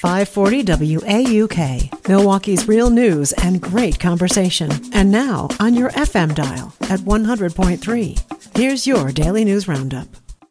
540 WAUK, Milwaukee's real news and great conversation. And now on your FM dial at 100.3. Here's your Daily News Roundup.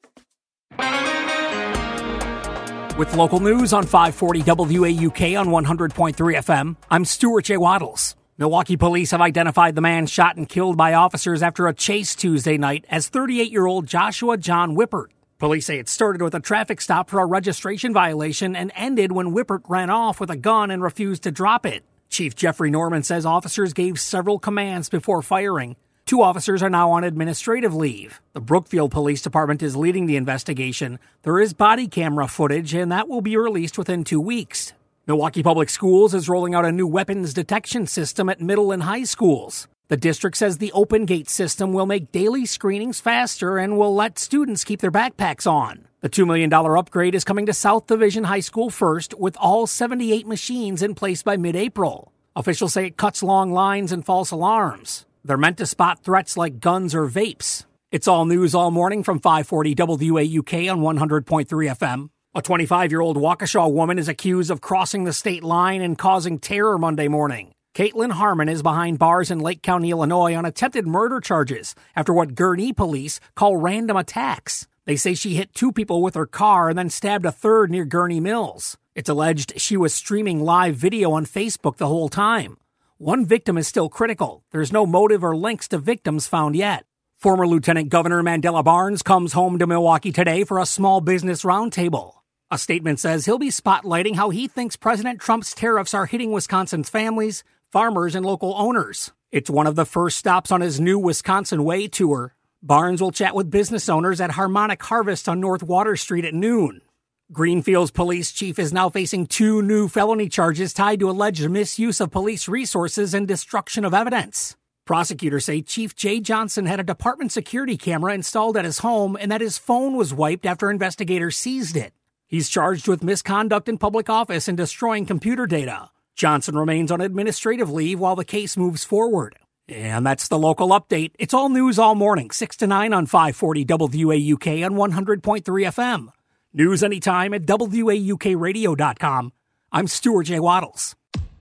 With local news on 540 WAUK on 100.3 FM, I'm Stuart J. Waddles. Milwaukee police have identified the man shot and killed by officers after a chase Tuesday night as 38-year-old Joshua John Whippert. Police say it started with a traffic stop for a registration violation and ended when Whippert ran off with a gun and refused to drop it. Chief Jeffrey Norman says officers gave several commands before firing. 2 officers are now on administrative leave. The Brookfield Police Department is leading the investigation. There is body camera footage, and that will be released within 2 weeks. Milwaukee Public Schools is rolling out a new weapons detection system at middle and high schools. The district says the Open Gate system will make daily screenings faster and will let students keep their backpacks on. The $2 million upgrade is coming to South Division High School first, with all 78 machines in place by mid-April. Officials say it cuts long lines and false alarms. They're meant to spot threats like guns or vapes. It's all news all morning from 540 WAUK on 100.3 FM. A 25-year-old Waukesha woman is accused of crossing the state line and causing terror Monday morning. Caitlin Harmon is behind bars in Lake County, Illinois on attempted murder charges after what Gurnee police call random attacks. They say she hit 2 people with her car and then stabbed a third near Gurnee Mills. It's alleged she was streaming live video on Facebook the whole time. 1 victim is still critical. There's no motive or links to victims found yet. Former Lieutenant Governor Mandela Barnes comes home to Milwaukee today for a small business roundtable. A statement says he'll be spotlighting how he thinks President Trump's tariffs are hitting Wisconsin's families, farmers, and local owners. It's one of the first stops on his new Wisconsin Way tour. Barnes will chat with business owners at Harmonic Harvest on North Water Street at noon. Greenfield's police chief is now facing 2 new felony charges tied to alleged misuse of police resources and destruction of evidence. Prosecutors say Chief Jay Johnson had a department security camera installed at his home and that his phone was wiped after investigators seized it. He's charged with misconduct in public office and destroying computer data. Johnson remains on administrative leave while the case moves forward. And that's the local update. It's all news all morning, 6 to 9 on 540 WAUK on 100.3 FM. News anytime at WAUKradio.com. I'm Stuart J. Waddles.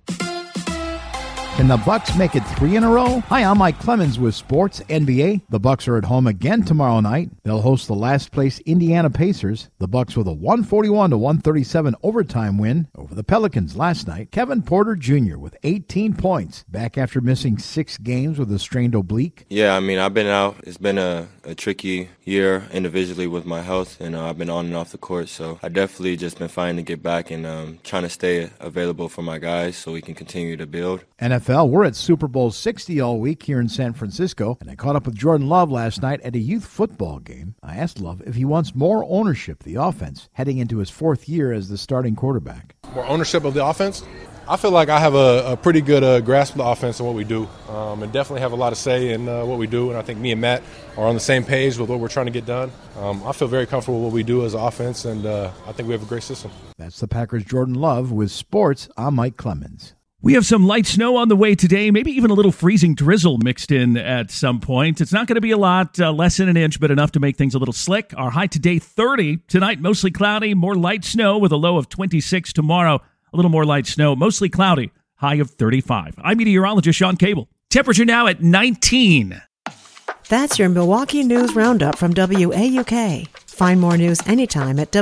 Can the Bucks make it 3 in a row? Hi, I'm Mike Clemens with Sports NBA. The Bucks are at home again tomorrow night. They'll host the last-place Indiana Pacers. The Bucks with a 141-137 overtime win over the Pelicans last night. Kevin Porter Jr. with 18 points, back after missing 6 games with a strained oblique. Yeah, I've been out. It's been a tricky year individually with my health, and I've been on and off the court, so I definitely just been fighting to get back and trying to stay available for my guys so we can continue to build. NFL, we're at Super Bowl 60 all week here in San Francisco, and I caught up with Jordan Love last night at a youth football game. I asked Love if he wants more ownership of the offense heading into his 4th year as the starting quarterback. More ownership of the offense? I feel like I have a pretty good grasp of the offense and what we do, and definitely have a lot of say in what we do, and I think me and Matt are on the same page with what we're trying to get done. I feel very comfortable with what we do as an offense, and I think we have a great system. That's the Packers' Jordan Love with Sports. I'm Mike Clemens. We have some light snow on the way today, maybe even a little freezing drizzle mixed in at some point. It's not going to be a lot, less than an inch, but enough to make things a little slick. Our high today, 30. Tonight, mostly cloudy, more light snow with a low of 26 tomorrow. A little more light snow, mostly cloudy, high of 35. I'm meteorologist Sean Cable. Temperature now at 19. That's your Milwaukee News Roundup from WAUK. Find more news anytime at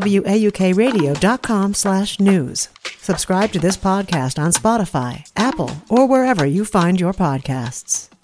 WAUKradio.com/news. Subscribe to this podcast on Spotify, Apple, or wherever you find your podcasts.